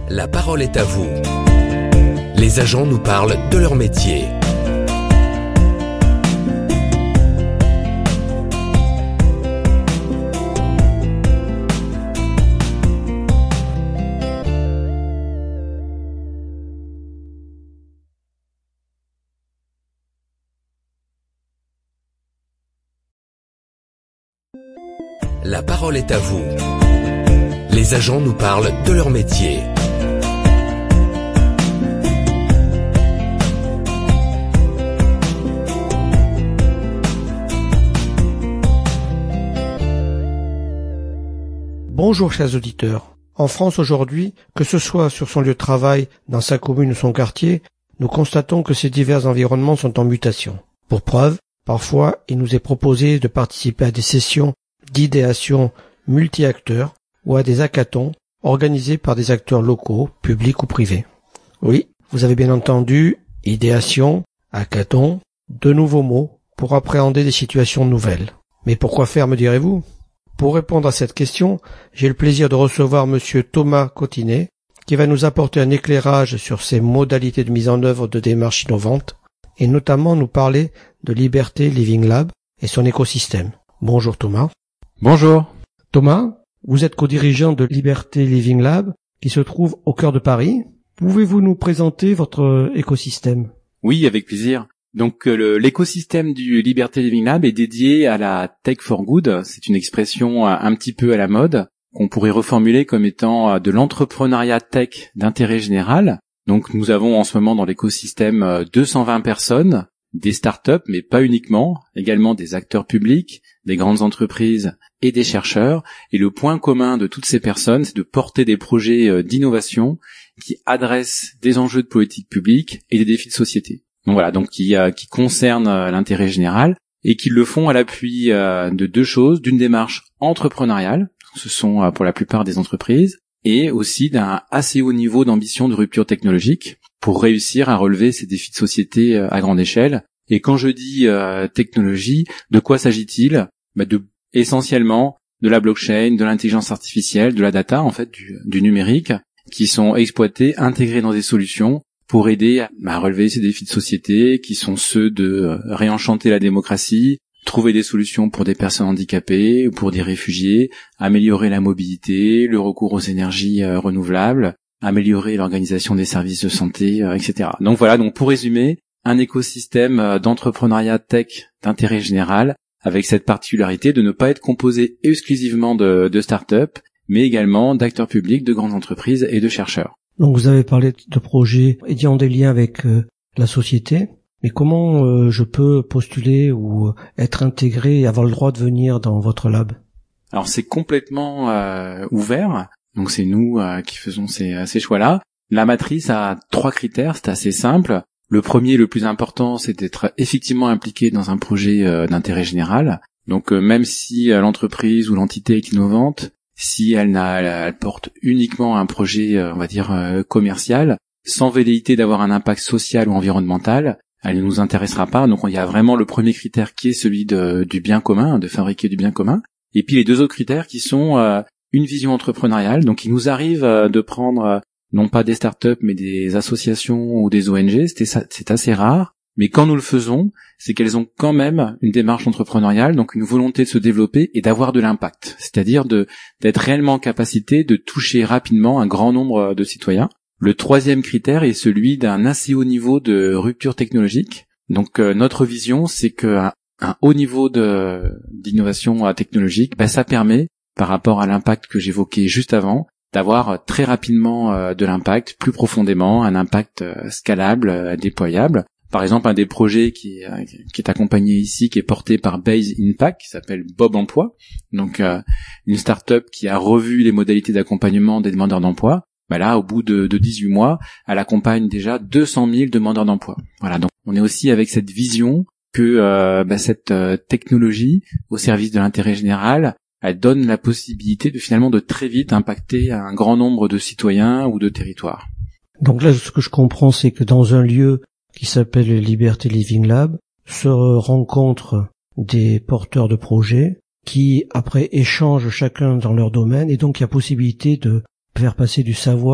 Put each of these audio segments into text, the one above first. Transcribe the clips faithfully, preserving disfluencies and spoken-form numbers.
La parole est à vous. Les agents nous parlent de leur métier. La parole est à vous. Les agents nous parlent de leur métier. Bonjour chers auditeurs. En France aujourd'hui, que ce soit sur son lieu de travail, dans sa commune ou son quartier, nous constatons que ces divers environnements sont en mutation. Pour preuve, parfois il nous est proposé de participer à des sessions d'idéation multi-acteurs ou à des hackathons organisés par des acteurs locaux, publics ou privés. Oui, vous avez bien entendu, idéation, hackathon, deux nouveaux mots pour appréhender des situations nouvelles. Mais pourquoi faire, me direz-vous ? Pour répondre à cette question, j'ai le plaisir de recevoir monsieur Thomas Cotinet, qui va nous apporter un éclairage sur ces modalités de mise en œuvre de démarches innovantes, et notamment nous parler de Liberté Living Lab et son écosystème. Bonjour Thomas. Bonjour. Thomas, vous êtes co-dirigeant de Liberté Living Lab, qui se trouve au cœur de Paris. Pouvez-vous nous présenter votre écosystème ? Oui, avec plaisir. Donc le, l'écosystème du Liberté Living Lab est dédié à la Tech for Good. C'est une expression un petit peu à la mode, qu'on pourrait reformuler comme étant de l'entrepreneuriat tech d'intérêt général. Donc nous avons en ce moment dans l'écosystème deux cent vingt personnes, des startups, mais pas uniquement, également des acteurs publics, des grandes entreprises et des chercheurs. Et le point commun de toutes ces personnes, c'est de porter des projets d'innovation qui adressent des enjeux de politique publique et des défis de société. Donc voilà, donc qui, euh, qui concernent l'intérêt général et qui le font à l'appui euh, de deux choses, d'une démarche entrepreneuriale, ce sont euh, pour la plupart des entreprises, et aussi d'un assez haut niveau d'ambition de rupture technologique pour réussir à relever ces défis de société euh, à grande échelle. Et quand je dis euh, technologie, de quoi s'agit-il ? Bah de essentiellement de la blockchain, de l'intelligence artificielle, de la data, en fait, du, du numérique, qui sont exploités, intégrés dans des solutions pour aider à relever ces défis de société, qui sont ceux de réenchanter la démocratie, trouver des solutions pour des personnes handicapées ou pour des réfugiés, améliorer la mobilité, le recours aux énergies euh, renouvelables, améliorer l'organisation des services de santé, euh, et cetera. Donc voilà, donc pour résumer, un écosystème d'entrepreneuriat tech d'intérêt général, avec cette particularité de ne pas être composé exclusivement de, de start-up, mais également d'acteurs publics, de grandes entreprises et de chercheurs. Donc vous avez parlé de projets ayant des liens avec euh, la société, mais comment euh, je peux postuler ou être intégré et avoir le droit de venir dans votre lab ? Alors c'est complètement euh, ouvert, donc c'est nous euh, qui faisons ces, ces choix-là. La matrice a trois critères, c'est assez simple. Le premier, le plus important, c'est d'être effectivement impliqué dans un projet euh, d'intérêt général. Donc euh, même si euh, l'entreprise ou l'entité est innovante, si elle, n'a, elle porte uniquement un projet, euh, on va dire, euh, commercial, sans velléité d'avoir un impact social ou environnemental, elle ne nous intéressera pas. Donc il y a vraiment le premier critère qui est celui de, du bien commun, de fabriquer du bien commun. Et puis les deux autres critères qui sont euh, une vision entrepreneuriale. Donc il nous arrive euh, de prendre euh, non pas des startups mais des associations ou des O N G. C'était, c'est assez rare. Mais quand nous le faisons, c'est qu'elles ont quand même une démarche entrepreneuriale, donc une volonté de se développer et d'avoir de l'impact. C'est-à-dire de, d'être réellement en capacité de toucher rapidement un grand nombre de citoyens. Le troisième critère est celui d'un assez haut niveau de rupture technologique. Donc euh, notre vision, c'est qu'un un haut niveau de, d'innovation technologique, ben, ça permet, par rapport à l'impact que j'évoquais juste avant, d'avoir très rapidement euh, de l'impact, plus profondément, un impact euh, scalable, euh, déployable. Par exemple, un des projets qui est, qui est accompagné ici, qui est porté par Base Impact, qui s'appelle Bob Emploi, donc euh, une start-up qui a revu les modalités d'accompagnement des demandeurs d'emploi. Bah là, au bout de, de dix-huit mois, elle accompagne déjà deux cent mille demandeurs d'emploi. Voilà, donc on est aussi avec cette vision que euh, bah, cette euh, technologie au service de l'intérêt général, elle donne la possibilité de finalement de très vite impacter un grand nombre de citoyens ou de territoires. Donc là, ce que je comprends, c'est que dans un lieu qui s'appelle Liberté Living Lab, se rencontrent des porteurs de projets qui, après, échangent chacun dans leur domaine, et donc il y a possibilité de faire passer du savoir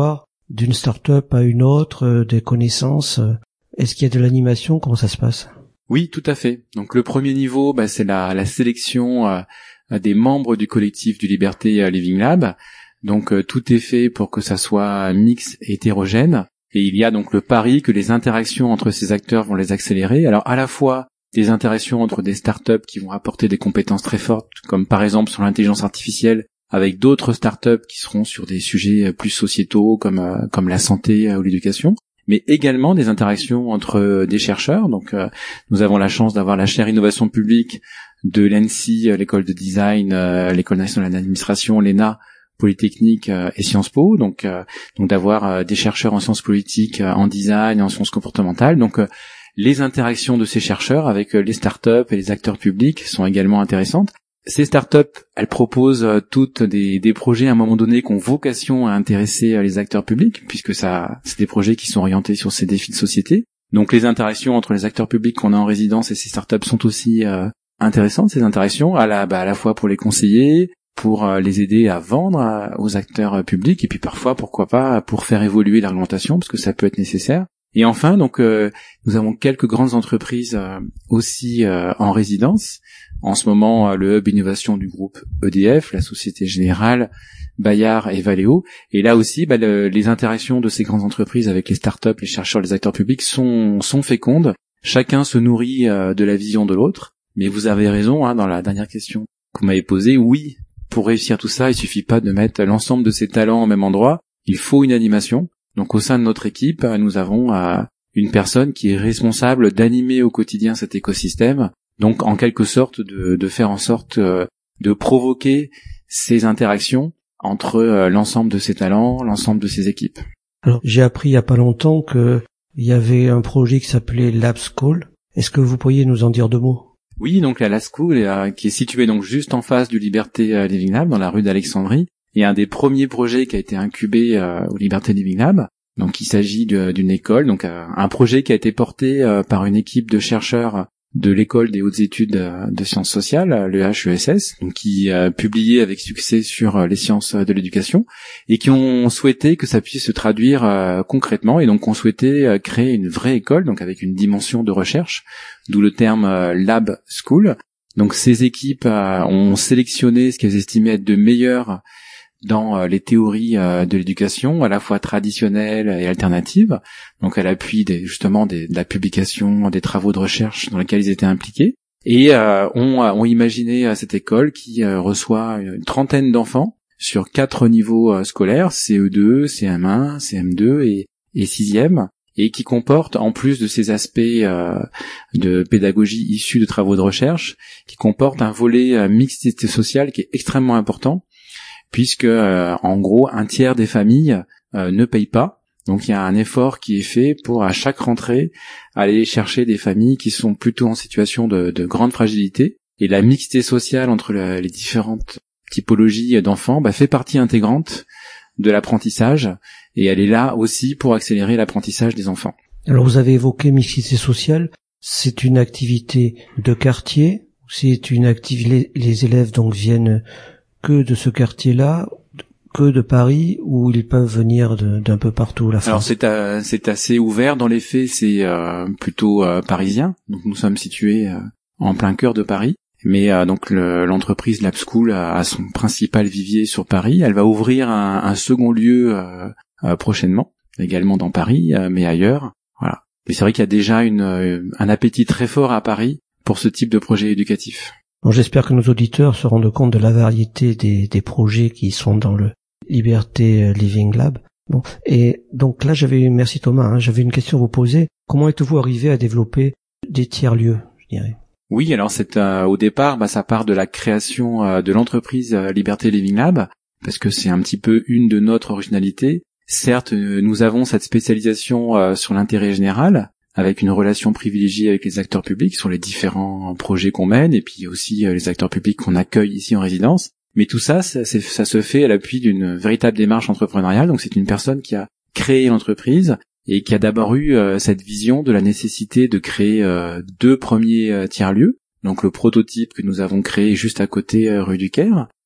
d'une start-up à une autre, euh, des connaissances. Est-ce qu'il y a de l'animation? Comment ça se passe? Oui, tout à fait. Donc le premier niveau, bah, c'est la, la sélection euh, des membres du collectif du Liberté Living Lab. Donc euh, tout est fait pour que ça soit mixte et hétérogène. Et il y a donc le pari que les interactions entre ces acteurs vont les accélérer. Alors à la fois des interactions entre des startups qui vont apporter des compétences très fortes, comme par exemple sur l'intelligence artificielle, avec d'autres startups qui seront sur des sujets plus sociétaux comme euh, comme la santé euh, ou l'éducation, mais également des interactions entre euh, des chercheurs. Donc euh, nous avons la chance d'avoir la chaire innovation publique de l'E N S I, euh, l'école de design, euh, l'école nationale d'administration, l'E N A, Polytechnique euh, et Sciences Po, donc euh, donc d'avoir euh, des chercheurs en sciences politiques, euh, en design, en sciences comportementales. Donc euh, les interactions de ces chercheurs avec euh, les startups et les acteurs publics sont également intéressantes. Ces startups, elles proposent euh, toutes des, des projets à un moment donné qui ont vocation à intéresser euh, les acteurs publics, puisque ça, c'est des projets qui sont orientés sur ces défis de société. Donc les interactions entre les acteurs publics qu'on a en résidence et ces startups sont aussi euh, intéressantes, ces interactions, à la, bah, à la fois pour les conseiller, pour euh, les aider à vendre euh, aux acteurs euh, publics, et puis parfois, pourquoi pas, pour faire évoluer l'argumentation, parce que ça peut être nécessaire. Et enfin, donc, euh, nous avons quelques grandes entreprises euh, aussi euh, en résidence. En ce moment, euh, le hub innovation du groupe E D F, la Société Générale, Bayard et Valeo. Et là aussi, bah, le, les interactions de ces grandes entreprises avec les startups, les chercheurs, les acteurs publics sont, sont fécondes. Chacun se nourrit euh, de la vision de l'autre. Mais vous avez raison, hein, dans la dernière question que vous m'avez posée, oui, pour réussir tout ça, il suffit pas de mettre l'ensemble de ces talents au même endroit. Il faut une animation. Donc au sein de notre équipe, nous avons euh, une personne qui est responsable d'animer au quotidien cet écosystème. Donc en quelque sorte de, de faire en sorte euh, de provoquer ces interactions entre euh, l'ensemble de ces talents, l'ensemble de ces équipes. Alors j'ai appris il y a pas longtemps que il y avait un projet qui s'appelait Lab School. Est-ce que vous pourriez nous en dire deux mots? Oui, donc la Lab School euh, qui est située donc juste en face du Liberté euh, Living Lab dans la rue d'Alexandrie, et un des premiers projets qui a été incubé euh, au Liberté Living Lab. Donc il s'agit de, d'une école, donc euh, un projet qui a été porté euh, par une équipe de chercheurs de l'école des hautes études euh, de sciences sociales, le H E S S, donc qui a publié avec succès sur euh, les sciences de l'éducation, et qui ont souhaité que ça puisse se traduire euh, concrètement, et donc ont souhaité euh, créer une vraie école, donc avec une dimension de recherche, d'où le terme euh, Lab School. Donc ces équipes euh, ont sélectionné ce qu'elles estimaient être de meilleur dans euh, les théories euh, de l'éducation, à la fois traditionnelles et alternatives, donc à l'appui des, justement des, de la publication, des travaux de recherche dans lesquels ils étaient impliqués, et euh, ont, ont imaginé euh, cette école qui euh, reçoit une trentaine d'enfants sur quatre niveaux euh, scolaires, C E deux, C M un, C M deux et, et sixième, et qui comporte, en plus de ces aspects euh, de pédagogie issus de travaux de recherche, qui comporte un volet euh, mixité sociale qui est extrêmement important, puisque euh, en gros un tiers des familles euh, ne payent pas. Donc il y a un effort qui est fait pour à chaque rentrée aller chercher des familles qui sont plutôt en situation de, de grande fragilité, et la mixité sociale entre la, les différentes typologies d'enfants bah, fait partie intégrante de l'apprentissage, et elle est là aussi pour accélérer l'apprentissage des enfants. Alors vous avez évoqué mixité sociale, c'est une activité de quartier, c'est une activité, les, les élèves donc viennent que de ce quartier-là, que de Paris, ou ils peuvent venir de, d'un peu partout la France? Alors c'est, à, c'est assez ouvert dans les faits, c'est euh, plutôt euh, parisien. Donc nous sommes situés euh, en plein cœur de Paris, mais euh, donc le, l'entreprise Lab School a, a son principal vivier sur Paris. Elle va ouvrir un, un second lieu euh, euh, prochainement, également dans Paris, euh, mais ailleurs. Voilà. Et c'est vrai qu'il y a déjà une, euh, un appétit très fort à Paris pour ce type de projet éducatif. Bon, j'espère que nos auditeurs se rendent compte de la variété des, des projets qui sont dans le Liberté Living Lab. Bon, et donc là, j'avais, merci Thomas, hein, j'avais une question à vous poser. Comment êtes-vous arrivé à développer des tiers-lieux, je dirais? Oui, alors c'est euh, au départ, bah, ça part de la création euh, de l'entreprise euh, Liberté Living Lab, parce que c'est un petit peu une de notre originalité. Certes, euh, nous avons cette spécialisation euh, sur l'intérêt général, avec une relation privilégiée avec les acteurs publics sur les différents projets qu'on mène, et puis aussi euh, les acteurs publics qu'on accueille ici en résidence. Mais tout ça, ça, c'est, ça se fait à l'appui d'une véritable démarche entrepreneuriale. Donc c'est une personne qui a créé l'entreprise et qui a d'abord eu euh, cette vision de la nécessité de créer euh, deux premiers euh, tiers-lieux. Donc le prototype que nous avons créé juste à côté euh, rue du Caire,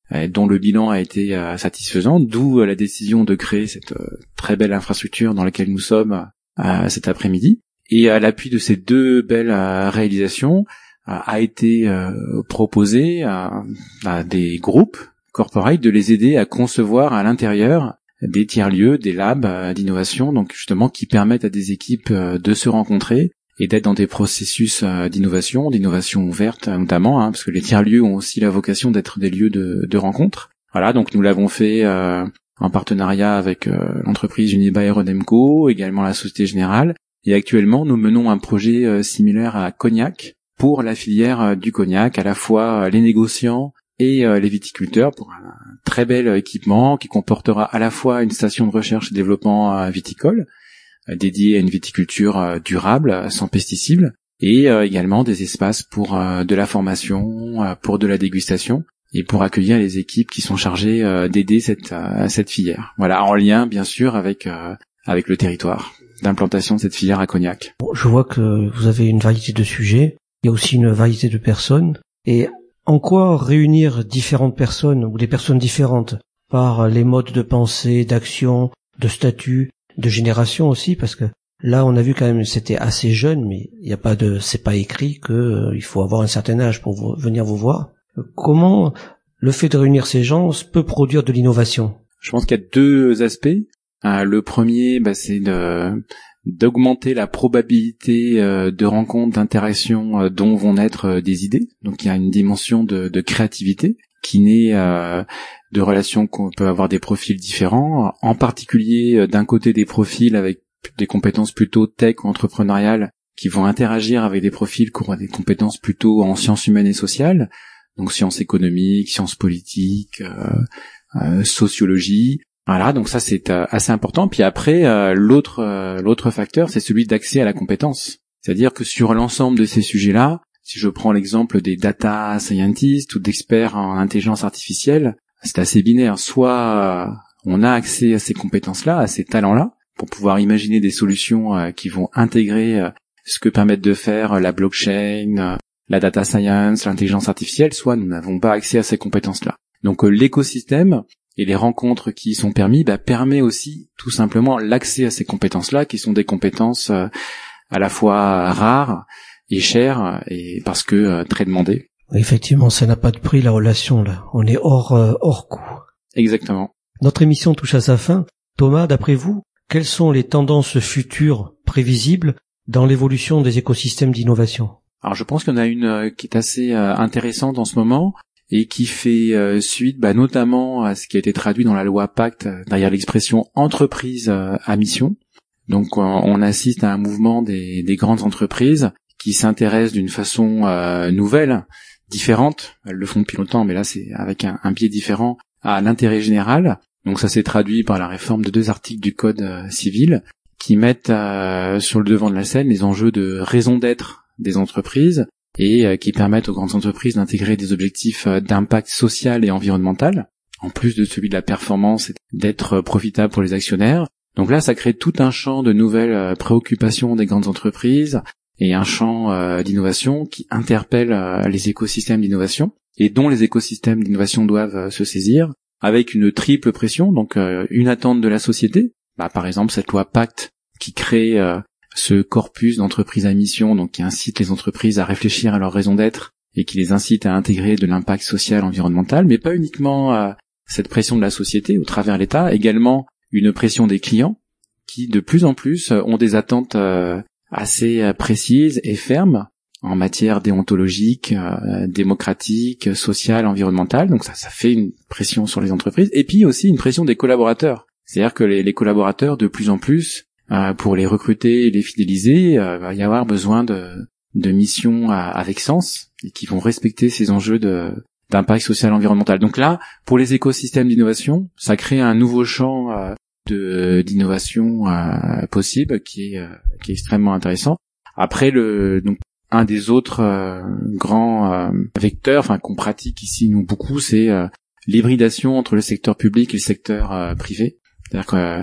euh, dont le bilan a été euh, satisfaisant, d'où euh, la décision de créer cette euh, très belle infrastructure dans laquelle nous sommes euh, cet après-midi. Et à l'appui de ces deux belles euh, réalisations, euh, a été euh, proposé à, à des groupes corporate de les aider à concevoir à l'intérieur des tiers-lieux, des labs euh, d'innovation, donc justement qui permettent à des équipes euh, de se rencontrer et d'être dans des processus euh, d'innovation, d'innovation ouverte notamment, hein, parce que les tiers-lieux ont aussi la vocation d'être des lieux de, de rencontre. Voilà, donc nous l'avons fait euh, en partenariat avec euh, l'entreprise Unibail et Rodemco, également la Société Générale, et actuellement nous menons un projet euh, similaire à Cognac pour la filière euh, du cognac, à la fois euh, les négociants et euh, les viticulteurs, pour un très bel équipement qui comportera à la fois une station de recherche et développement euh, viticole euh, dédiée à une viticulture euh, durable, euh, sans pesticides, et euh, également des espaces pour euh, de la formation, euh, pour de la dégustation, et pour accueillir les équipes qui sont chargées euh, d'aider cette euh, cette filière. Voilà, en lien bien sûr avec euh, avec le territoire d'implantation de cette filière à Cognac. Bon, je vois que vous avez une variété de sujets, il y a aussi une variété de personnes, et en quoi réunir différentes personnes ou des personnes différentes par les modes de pensée, d'action, de statut, de génération aussi, parce que là on a vu quand même c'était assez jeune, mais il n'y a pas de, c'est pas écrit que euh, il faut avoir un certain âge pour vous, venir vous voir. Comment le fait de réunir ces gens peut produire de l'innovation? Je pense qu'il y a deux aspects. Euh, le premier, bah, c'est de d'augmenter la probabilité euh, de rencontres, d'interactions euh, dont vont naître euh, des idées. Donc il y a une dimension de, de créativité qui naît euh, de relations qu'on peut avoir des profils différents, en particulier euh, d'un côté des profils avec des compétences plutôt tech ou entrepreneuriales qui vont interagir avec des profils qui auront des compétences plutôt en sciences humaines et sociales, donc sciences économiques, sciences politiques, euh, euh, sociologie. Voilà, donc ça c'est euh, assez important. Puis après, euh, l'autre euh, l'autre facteur, c'est celui d'accès à la compétence. C'est-à-dire que sur l'ensemble de ces sujets-là, si je prends l'exemple des data scientists ou d'experts en intelligence artificielle, c'est assez binaire. Soit euh, on a accès à ces compétences-là, à ces talents-là, pour pouvoir imaginer des solutions euh, qui vont intégrer euh, ce que permettent de faire euh, la blockchain, euh, la data science, l'intelligence artificielle, soit nous n'avons pas accès à ces compétences-là. Donc euh, l'écosystème et les rencontres qui y sont permis, bah, permet aussi tout simplement l'accès à ces compétences-là, qui sont des compétences euh, à la fois rares et chères, et parce que euh, très demandées. Effectivement, ça n'a pas de prix la relation là. On est hors euh, hors coût. Exactement. Notre émission touche à sa fin. Thomas, d'après vous, quelles sont les tendances futures prévisibles dans l'évolution des écosystèmes d'innovation? Alors je pense qu'il y en a une euh, qui est assez euh, intéressante en ce moment, et qui fait euh, suite bah, notamment à ce qui a été traduit dans la loi Pacte euh, derrière l'expression entreprise euh, à mission. Donc on, on assiste à un mouvement des, des grandes entreprises qui s'intéressent d'une façon euh, nouvelle, différente. Elles le font depuis longtemps, mais là c'est avec un, un biais différent à l'intérêt général. Donc ça s'est traduit par la réforme de deux articles du Code euh, civil qui mettent euh, sur le devant de la scène les enjeux de raison d'être des entreprises, et euh, qui permettent aux grandes entreprises d'intégrer des objectifs euh, d'impact social et environnemental, en plus de celui de la performance et d'être euh, profitable pour les actionnaires. Donc là, ça crée tout un champ de nouvelles euh, préoccupations des grandes entreprises et un champ euh, d'innovation qui interpelle euh, les écosystèmes d'innovation et dont les écosystèmes d'innovation doivent euh, se saisir, avec une triple pression, donc euh, une attente de la société, bah, par exemple cette loi Pacte qui crée euh, ce corpus d'entreprises à mission, donc qui incite les entreprises à réfléchir à leur raison d'être et qui les incite à intégrer de l'impact social, environnemental, mais pas uniquement euh, cette pression de la société au travers l'État, également une pression des clients qui de plus en plus ont des attentes euh, assez euh, précises et fermes en matière déontologique, euh, démocratique, sociale, environnementale. Donc ça, ça fait une pression sur les entreprises, et puis aussi une pression des collaborateurs. C'est-à-dire que les, les collaborateurs, de plus en plus, Euh, pour les recruter et les fidéliser, euh, va y avoir besoin de, de missions à, avec sens et qui vont respecter ces enjeux de, d'impact social et environnemental. Donc là, pour les écosystèmes d'innovation, ça crée un nouveau champ euh, de d'innovation euh, possible qui est, euh, qui est extrêmement intéressant. Après, le donc un des autres euh, grands euh, vecteurs, enfin qu'on pratique ici nous beaucoup, c'est euh, l'hybridation entre le secteur public et le secteur euh, privé. C'est-à-dire que euh,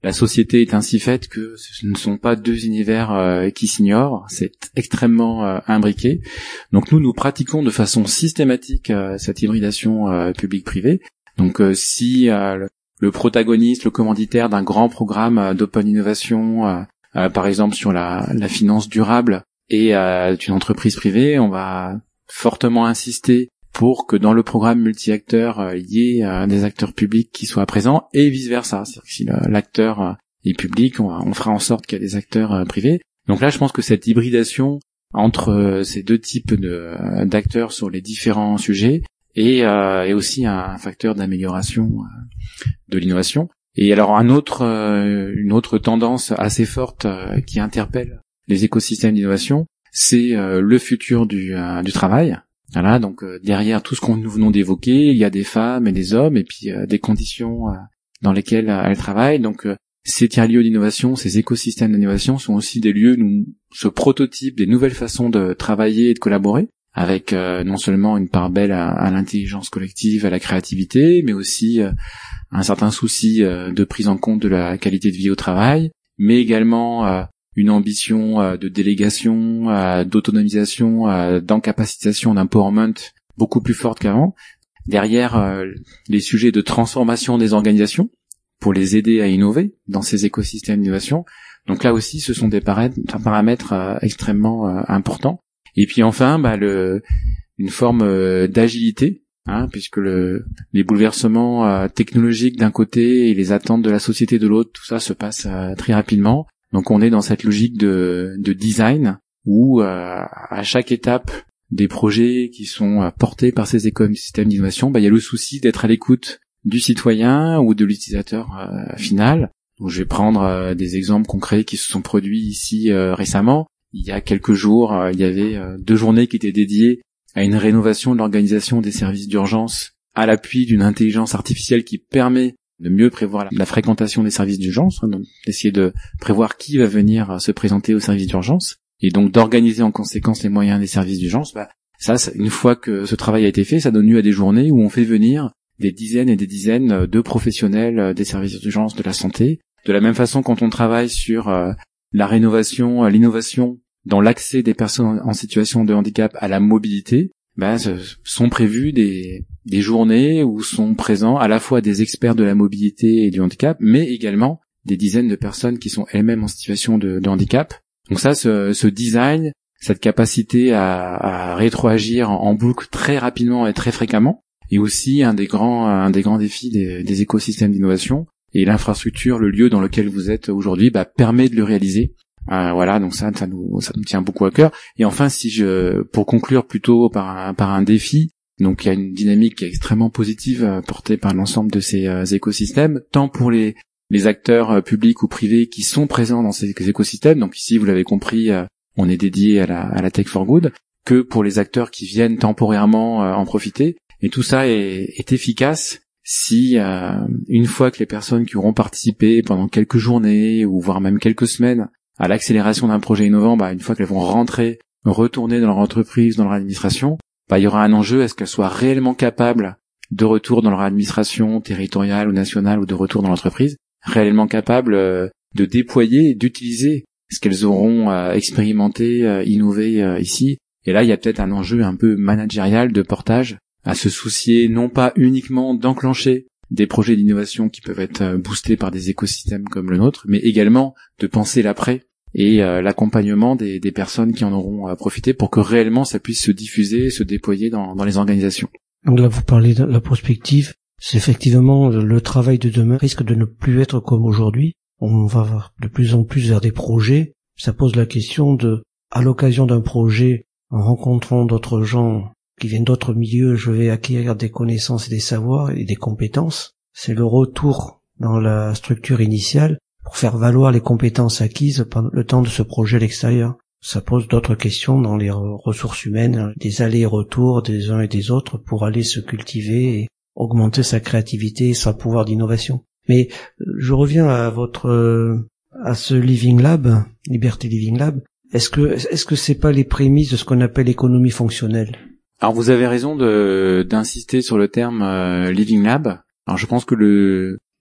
la société est ainsi faite que ce ne sont pas deux univers euh, qui s'ignorent, c'est extrêmement euh, imbriqué. Donc nous, nous pratiquons de façon systématique euh, cette hybridation euh, public-privé. Donc euh, si euh, le, le protagoniste, le commanditaire d'un grand programme euh, d'open innovation, euh, euh, par exemple sur la, la finance durable, et euh, une entreprise privée, on va fortement insister pour que dans le programme multi-acteurs, euh, il y ait euh, des acteurs publics qui soient présents et vice-versa. C'est-à-dire que si le, l'acteur euh, est public, on, va, on fera en sorte qu'il y ait des acteurs euh, privés. Donc là, je pense que cette hybridation entre euh, ces deux types de, euh, d'acteurs sur les différents sujets est, euh, est aussi un, un facteur d'amélioration euh, de l'innovation. Et alors un autre, euh, une autre tendance assez forte euh, qui interpelle les écosystèmes d'innovation, c'est euh, le futur du, euh, du travail. Voilà, donc euh, derrière tout ce qu'on nous venons d'évoquer, il y a des femmes et des hommes, et puis euh, des conditions euh, dans lesquelles euh, elles travaillent. Donc euh, ces tiers-lieux d'innovation, ces écosystèmes d'innovation sont aussi des lieux où ce prototype des nouvelles façons de travailler et de collaborer, avec euh, non seulement une part belle à, à l'intelligence collective, à la créativité, mais aussi euh, un certain souci euh, de prise en compte de la qualité de vie au travail, mais également euh, une ambition euh, de délégation, euh, d'autonomisation, euh, d'encapacitation, d'empowerment beaucoup plus forte qu'avant. Derrière euh, les sujets de transformation des organisations pour les aider à innover dans ces écosystèmes d'innovation. Donc là aussi, ce sont des paramètres, paramètres euh, extrêmement euh, importants. Et puis enfin, bah, le, une forme euh, d'agilité, hein, puisque le, les bouleversements euh, technologiques d'un côté et les attentes de la société de l'autre, tout ça se passe euh, très rapidement. Donc on est dans cette logique de, de design où euh, à chaque étape des projets qui sont euh, portés par ces écosystèmes d'innovation, bah, il y a le souci d'être à l'écoute du citoyen ou de l'utilisateur euh, final. Donc, je vais prendre euh, des exemples concrets qui se sont produits ici euh, récemment. Il y a quelques jours, euh, il y avait euh, deux journées qui étaient dédiées à une rénovation de l'organisation des services d'urgence à l'appui d'une intelligence artificielle qui permet de mieux prévoir la fréquentation des services d'urgence, hein, donc d'essayer de prévoir qui va venir se présenter au service d'urgence, et donc d'organiser en conséquence les moyens des services d'urgence. Bah, ça, ça, une fois que ce travail a été fait, ça donne lieu à des journées où on fait venir des dizaines et des dizaines de professionnels des services d'urgence de la santé. De la même façon, quand on travaille sur euh, la rénovation, l'innovation dans l'accès des personnes en situation de handicap à la mobilité, ben, sont prévues des, des journées où sont présents à la fois des experts de la mobilité et du handicap, mais également des dizaines de personnes qui sont elles-mêmes en situation de, de handicap. Donc ça, ce, ce design, cette capacité à, à rétroagir en, en boucle très rapidement et très fréquemment, est aussi un des grands, un des grands défis des, des écosystèmes d'innovation. Et l'infrastructure, le lieu dans lequel vous êtes aujourd'hui, bah, permet de le réaliser. Euh, voilà, donc ça, ça nous, ça nous tient beaucoup à cœur. Et enfin, si je, pour conclure plutôt par un, par un défi, donc il y a une dynamique qui est extrêmement positive euh, portée par l'ensemble de ces euh, écosystèmes, tant pour les, les acteurs euh, publics ou privés qui sont présents dans ces écosystèmes. Donc ici, vous l'avez compris, euh, on est dédié à la, à la Tech for Good, que pour les acteurs qui viennent temporairement euh, en profiter. Et tout ça est, est efficace si, euh, une fois que les personnes qui auront participé pendant quelques journées ou voire même quelques semaines à l'accélération d'un projet innovant, bah, une fois qu'elles vont rentrer, retourner dans leur entreprise, dans leur administration, bah, il y aura un enjeu, est-ce qu'elles soient réellement capables de retour dans leur administration territoriale ou nationale ou de retour dans l'entreprise, réellement capables euh, de déployer et d'utiliser ce qu'elles auront euh, expérimenté, euh, innové euh, ici. Et là, il y a peut-être un enjeu un peu managérial de portage, à se soucier non pas uniquement d'enclencher des projets d'innovation qui peuvent être boostés par des écosystèmes comme le nôtre, mais également de penser l'après et euh, l'accompagnement des, des personnes qui en auront euh, profité pour que réellement ça puisse se diffuser, se déployer dans, dans les organisations. Donc là, vous parlez de la prospective. C'est effectivement le travail de demain risque de ne plus être comme aujourd'hui. On va de plus en plus vers des projets. Ça pose la question de, à l'occasion d'un projet, en rencontrant d'autres gens qui viennent d'autres milieux, je vais acquérir des connaissances et des savoirs et des compétences. C'est le retour dans la structure initiale pour faire valoir les compétences acquises pendant le temps de ce projet à l'extérieur. Ça pose d'autres questions dans les ressources humaines, des allers et retours des uns et des autres pour aller se cultiver et augmenter sa créativité et son pouvoir d'innovation. Mais je reviens à votre, à ce Living Lab, Liberté Living Lab. Est-ce que, est-ce que c'est pas les prémices de ce qu'on appelle l'économie fonctionnelle? Alors vous avez raison de d'insister sur le terme euh, Living Lab. Alors je pense que le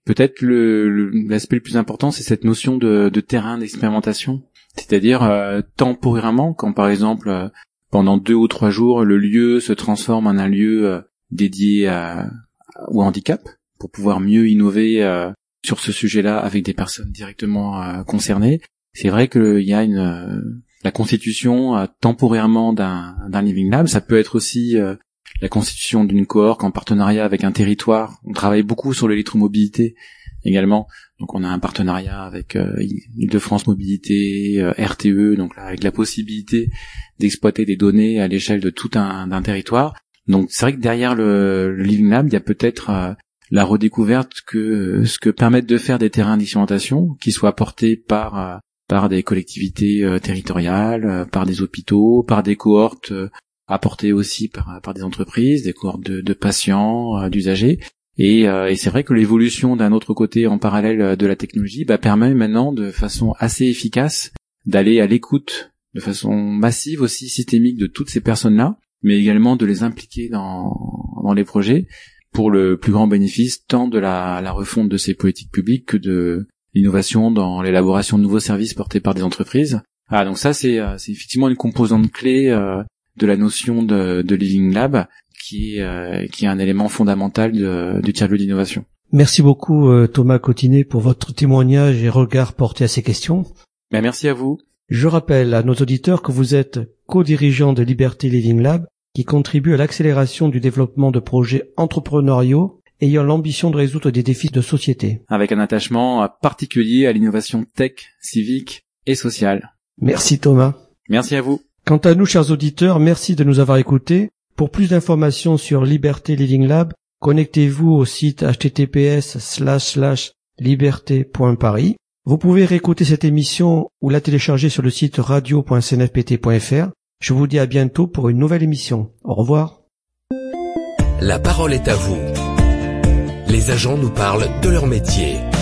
peut-être le, le l'aspect le plus important, c'est cette notion de, de terrain d'expérimentation, c'est-à-dire euh, temporairement, quand par exemple euh, pendant deux ou trois jours le lieu se transforme en un lieu euh, dédié à, au handicap, pour pouvoir mieux innover euh, sur ce sujet-là avec des personnes directement euh, concernées. C'est vrai qu'il y a une euh, la constitution euh, temporairement d'un, d'un Living Lab. Ça peut être aussi euh, la constitution d'une cohorte en partenariat avec un territoire. On travaille beaucoup sur l'électromobilité également. Donc on a un partenariat avec euh, Île-de-France Mobilité, euh, R T E, donc là, avec la possibilité d'exploiter des données à l'échelle de tout un d'un territoire. Donc c'est vrai que derrière le, le Living Lab, il y a peut-être euh, la redécouverte que euh, ce que permettent de faire des terrains d'expérimentation qui soient portés par euh, par des collectivités euh, territoriales, euh, par des hôpitaux, par des cohortes euh, apportées aussi par par des entreprises, des cohortes de, de patients, euh, d'usagers. Et, euh, et c'est vrai que l'évolution d'un autre côté en parallèle de la technologie bah, permet maintenant de façon assez efficace d'aller à l'écoute de façon massive aussi systémique de toutes ces personnes-là, mais également de les impliquer dans dans les projets pour le plus grand bénéfice tant de la, la refonte de ces politiques publiques que de l'innovation dans l'élaboration de nouveaux services portés par des entreprises. Ah, donc ça, c'est, c'est effectivement une composante clé euh, de la notion de, de Living Lab, qui est, euh, qui est un élément fondamental de, du tiers-lieu d'innovation. Merci beaucoup euh, Thomas Cotinet pour votre témoignage et regard porté à ces questions. Ben, merci à vous. Je rappelle à nos auditeurs que vous êtes co-dirigeant de Liberté Living Lab, qui contribue à l'accélération du développement de projets entrepreneuriaux ayant l'ambition de résoudre des défis de société. Avec un attachement particulier à l'innovation tech, civique et sociale. Merci Thomas. Merci à vous. Quant à nous, chers auditeurs, merci de nous avoir écoutés. Pour plus d'informations sur Liberté Living Lab, connectez-vous au site h t t p s slash slash liberté point paris. Vous pouvez réécouter cette émission ou la télécharger sur le site radio point c n f p t point f r. Je vous dis à bientôt pour une nouvelle émission. Au revoir. La parole est à vous. Les agents nous parlent de leur métier.